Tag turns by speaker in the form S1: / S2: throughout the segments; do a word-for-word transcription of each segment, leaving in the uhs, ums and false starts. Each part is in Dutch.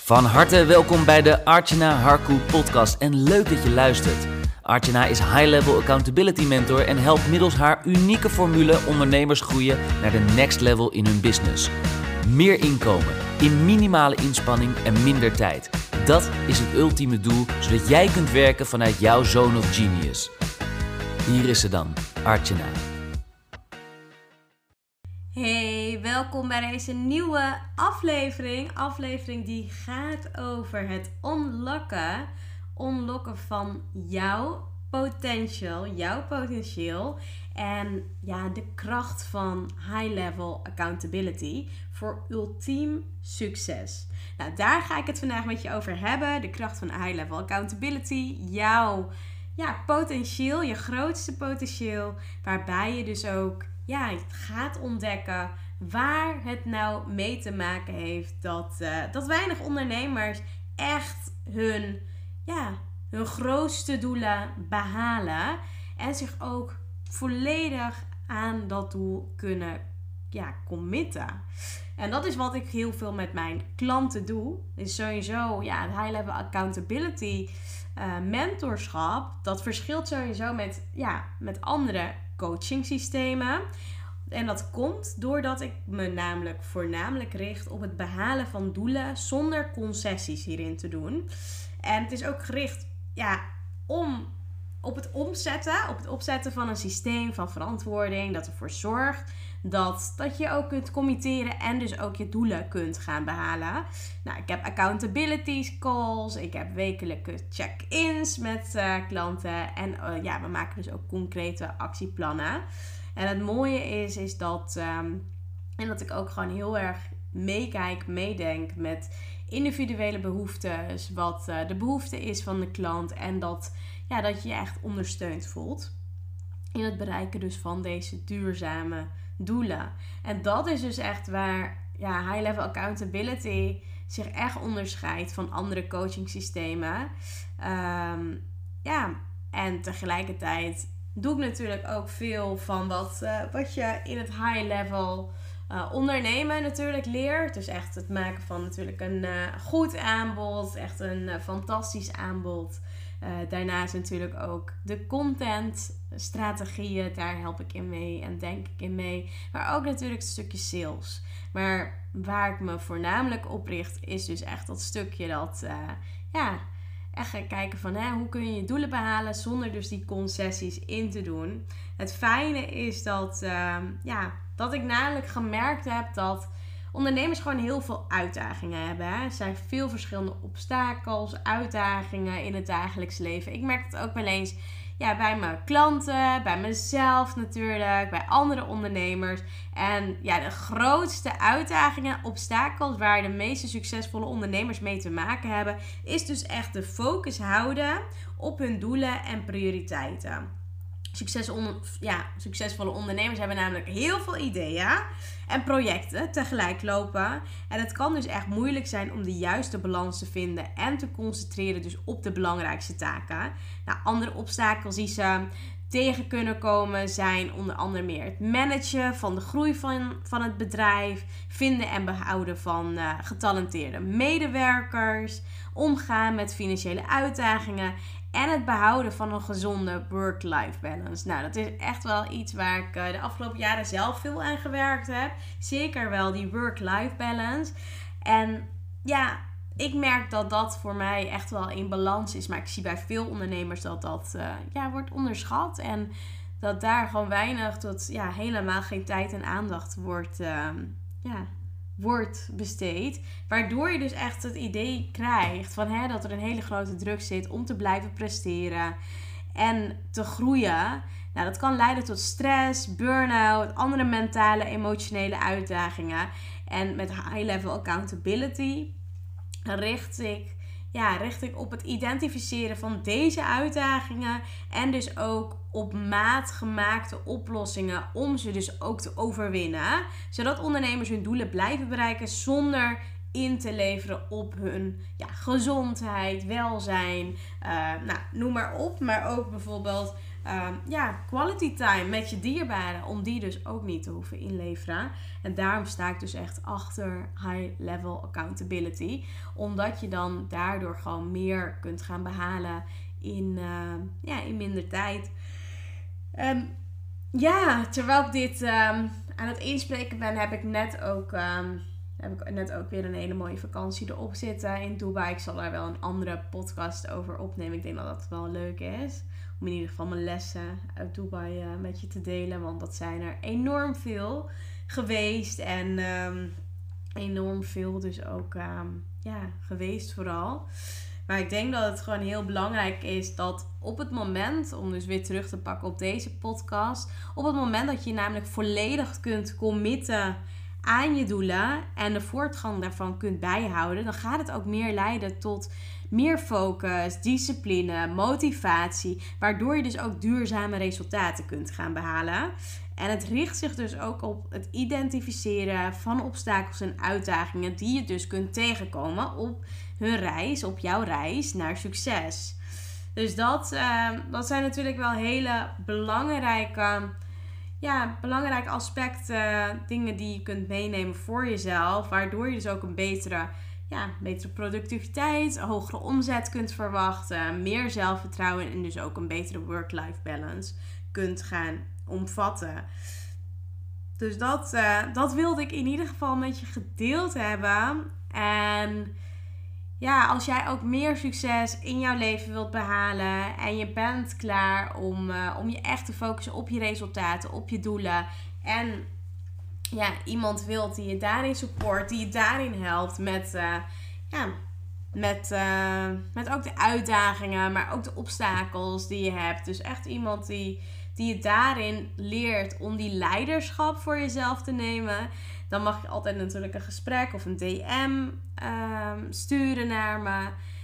S1: Van harte welkom bij de Archana Harku podcast en leuk dat je luistert. Archana is high-level accountability mentor en helpt middels haar unieke formule ondernemers groeien naar de next level in hun business. Meer inkomen, in minimale inspanning en minder tijd. Dat is het ultieme doel, zodat jij kunt werken vanuit jouw zone of genius. Hier is ze dan, Archana.
S2: Hey, welkom bij deze nieuwe aflevering. Aflevering die gaat over het unlocken, unlocken van jouw potential, jouw potentieel. En ja, de kracht van high-level accountability voor ultiem succes. Nou, daar ga ik het vandaag met je over hebben. De kracht van high-level accountability. Jouw ja, potentieel, je grootste potentieel. Waarbij je dus ook ja, gaat ontdekken waar het nou mee te maken heeft dat, uh, dat weinig ondernemers echt hun, ja, hun grootste doelen behalen. En zich ook volledig aan dat doel kunnen ja, committen. En dat is wat ik heel veel met mijn klanten doe. Is sowieso ja, het high-level accountability uh, mentorschap. Dat verschilt sowieso met, ja, met andere coaching systemen. En dat komt doordat ik me namelijk voornamelijk richt op het behalen van doelen zonder concessies hierin te doen. En het is ook gericht ja, om op het omzetten, op het opzetten van een systeem van verantwoording dat ervoor zorgt dat, dat je ook kunt committeren en dus ook je doelen kunt gaan behalen. Nou, ik heb accountability calls, ik heb wekelijke check-ins met uh, klanten en uh, ja, we maken dus ook concrete actieplannen. En het mooie is, is dat, um, en dat ik ook gewoon heel erg meekijk, meedenk met individuele behoeftes, wat uh, de behoefte is van de klant en dat, ja, dat je je echt ondersteund voelt in het bereiken dus van deze duurzame doelen. En dat is dus echt waar ja, high-level accountability zich echt onderscheidt van andere coaching systemen. Um, ja, en tegelijkertijd doe ik natuurlijk ook veel van wat, uh, wat je in het high-level uh, ondernemen natuurlijk leert. Dus echt het maken van natuurlijk een uh, goed aanbod, echt een uh, fantastisch aanbod. Uh, daarnaast natuurlijk ook de contentstrategieën, daar help ik in mee en denk ik in mee. Maar ook natuurlijk het stukje sales. Maar waar ik me voornamelijk op richt is dus echt dat stukje dat, uh, ja, echt gaan kijken van hè, hoe kun je je doelen behalen zonder dus die concessies in te doen. Het fijne is dat, uh, ja, dat ik namelijk gemerkt heb dat ondernemers gewoon heel veel uitdagingen hebben. Hè. Er zijn veel verschillende obstakels, uitdagingen in het dagelijks leven. Ik merk het ook wel eens ja, bij mijn klanten, bij mezelf natuurlijk, bij andere ondernemers. En ja, de grootste uitdagingen, obstakels waar de meeste succesvolle ondernemers mee te maken hebben, is dus echt de focus houden op hun doelen en prioriteiten. Succes onder, ja, succesvolle ondernemers hebben namelijk heel veel ideeën en projecten tegelijk lopen. En het kan dus echt moeilijk zijn om de juiste balans te vinden en te concentreren dus op de belangrijkste taken. Nou, andere obstakels die ze tegen kunnen komen zijn onder andere meer het managen van de groei van, van het bedrijf, vinden en behouden van uh, getalenteerde medewerkers, omgaan met financiële uitdagingen en het behouden van een gezonde work-life balance. Nou, dat is echt wel iets waar ik uh, de afgelopen jaren zelf veel aan gewerkt heb. Zeker wel die work-life balance. En ja, ik merk dat dat voor mij echt wel in balans is. Maar ik zie bij veel ondernemers dat dat uh, ja, wordt onderschat. En dat daar gewoon weinig tot ja, helemaal geen tijd en aandacht wordt, uh, ja, wordt besteed. Waardoor je dus echt het idee krijgt van, hè, dat er een hele grote druk zit om te blijven presteren en te groeien. Nou, dat kan leiden tot stress, burn-out, andere mentale, emotionele uitdagingen. En met high-level accountability richt ik, ja, richt ik op het identificeren van deze uitdagingen en dus ook op maat gemaakte oplossingen om ze dus ook te overwinnen. Zodat ondernemers hun doelen blijven bereiken zonder in te leveren op hun ja, gezondheid, welzijn, uh, nou, noem maar op. Maar ook bijvoorbeeld um, ja, quality time met je dierbaren. Om die dus ook niet te hoeven inleveren. En daarom sta ik dus echt achter high level accountability. Omdat je dan daardoor gewoon meer kunt gaan behalen in, uh, ja, in minder tijd. Um, ja, terwijl ik dit um, aan het inspreken ben, heb ik net ook... Um, heb ik net ook weer een hele mooie vakantie erop zitten in Dubai. Ik zal daar wel een andere podcast over opnemen. Ik denk dat dat wel leuk is. Om in ieder geval mijn lessen uit Dubai uh, met je te delen. Want dat zijn er enorm veel geweest. En um, enorm veel dus ook um, ja, geweest vooral. Maar ik denk dat het gewoon heel belangrijk is dat op het moment, om dus weer terug te pakken op deze podcast. Op het moment dat je namelijk volledig kunt committen aan je doelen en de voortgang daarvan kunt bijhouden, dan gaat het ook meer leiden tot meer focus, discipline, motivatie, waardoor je dus ook duurzame resultaten kunt gaan behalen. En het richt zich dus ook op het identificeren van obstakels en uitdagingen die je dus kunt tegenkomen op hun reis, op jouw reis naar succes. Dus dat, uh, dat zijn natuurlijk wel hele belangrijke Ja, belangrijke aspecten, dingen die je kunt meenemen voor jezelf. Waardoor je dus ook een betere, ja, betere productiviteit, een hogere omzet kunt verwachten. Meer zelfvertrouwen en dus ook een betere work-life balance kunt gaan omvatten. Dus dat, uh, dat wilde ik in ieder geval met je gedeeld hebben. En ja, als jij ook meer succes in jouw leven wilt behalen en je bent klaar om, uh, om je echt te focussen op je resultaten, op je doelen. En ja, iemand wilt die je daarin support, die je daarin helpt met, uh, ja, met, uh, met ook de uitdagingen, maar ook de obstakels die je hebt. Dus echt iemand die, die je daarin leert om die leiderschap voor jezelf te nemen. Dan mag je altijd natuurlijk een gesprek of een D M um, sturen naar me.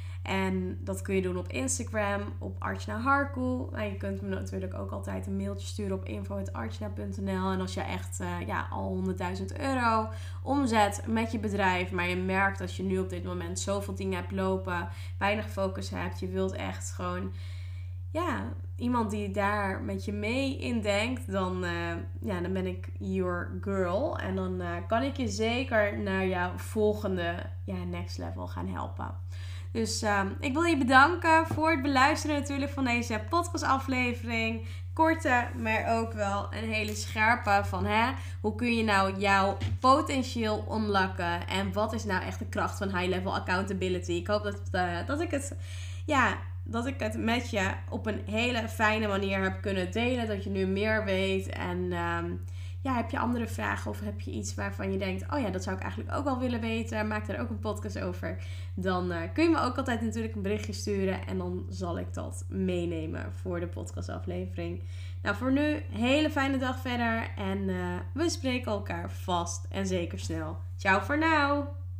S2: En dat kun je doen op Instagram, op Archana Harku. En je kunt me natuurlijk ook altijd een mailtje sturen op info at archana punt n l. En als je echt uh, ja, al honderdduizend euro omzet met je bedrijf, maar je merkt dat je nu op dit moment zoveel dingen hebt lopen, weinig focus hebt, je wilt echt gewoon, ja, iemand die daar met je mee indenkt, dan, uh, ja, dan ben ik your girl. En dan uh, kan ik je zeker naar jouw volgende ja, next level gaan helpen. Dus uh, ik wil je bedanken voor het beluisteren natuurlijk van deze podcastaflevering. Korte, maar ook wel een hele scherpe van hè, hoe kun je nou jouw potentieel unlocken en wat is nou echt de kracht van high level accountability. Ik hoop dat, uh, dat ik het, ja, dat ik het met je op een hele fijne manier heb kunnen delen. Dat je nu meer weet en um, ja, heb je andere vragen of heb je iets waarvan je denkt, oh ja, dat zou ik eigenlijk ook wel willen weten. Maak daar ook een podcast over. Dan uh, kun je me ook altijd natuurlijk een berichtje sturen en dan zal ik dat meenemen voor de podcastaflevering. Nou, voor nu, hele fijne dag verder en uh, we spreken elkaar vast en zeker snel. Ciao voor nu!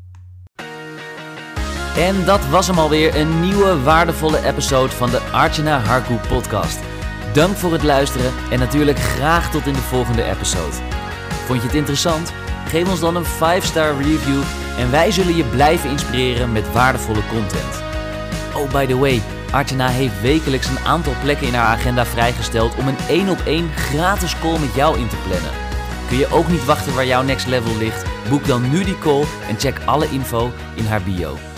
S1: En dat was hem alweer, een nieuwe waardevolle episode van de Archana Harku podcast. Dank voor het luisteren en natuurlijk graag tot in de volgende episode. Vond je het interessant? Geef ons dan een vijf star review en wij zullen je blijven inspireren met waardevolle content. Oh, by the way, Archana heeft wekelijks een aantal plekken in haar agenda vrijgesteld om een één op één gratis call met jou in te plannen. Kun je ook niet wachten waar jouw next level ligt? Boek dan nu die call en check alle info in haar bio.